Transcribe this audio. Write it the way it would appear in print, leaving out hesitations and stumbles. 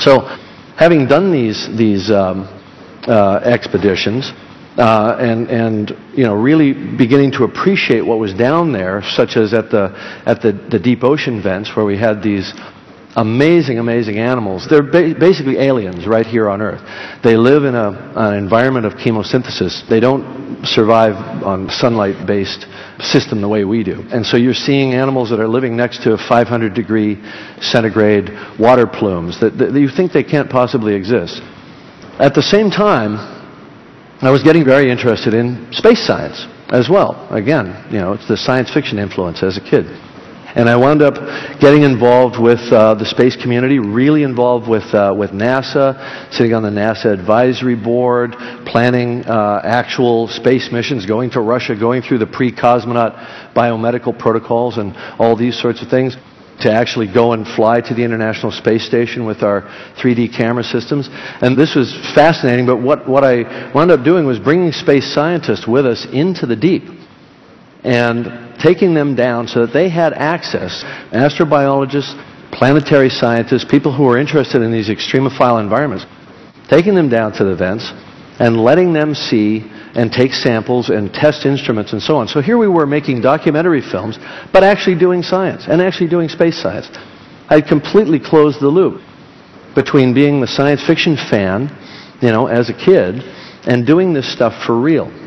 So, having done these expeditions, and really beginning to appreciate what was down there, such as at the deep ocean vents where we had these amazing animals. They're basically aliens right here on Earth. They live in an environment of chemosynthesis. They don't survive on sunlight-based system the way we do. And so you're seeing animals that are living next to 500 degree centigrade water plumes that you think they can't possibly exist. At the same time, I was getting very interested in space science as well. Again, it's the science fiction influence as a kid. And I wound up getting involved with the space community, really involved with NASA, sitting on the NASA advisory board, planning actual space missions, going to Russia, going through the pre-cosmonaut biomedical protocols and all these sorts of things, to actually go and fly to the International Space Station with our 3D camera systems. And this was fascinating, but what I wound up doing was bringing space scientists with us into the deep and taking them down so that they had access, astrobiologists, planetary scientists, people who were interested in these extremophile environments, taking them down to the vents and letting them see and take samples and test instruments and so on. So here we were making documentary films, but actually doing science and actually doing space science. I completely closed the loop between being the science fiction fan, as a kid, and doing this stuff for real.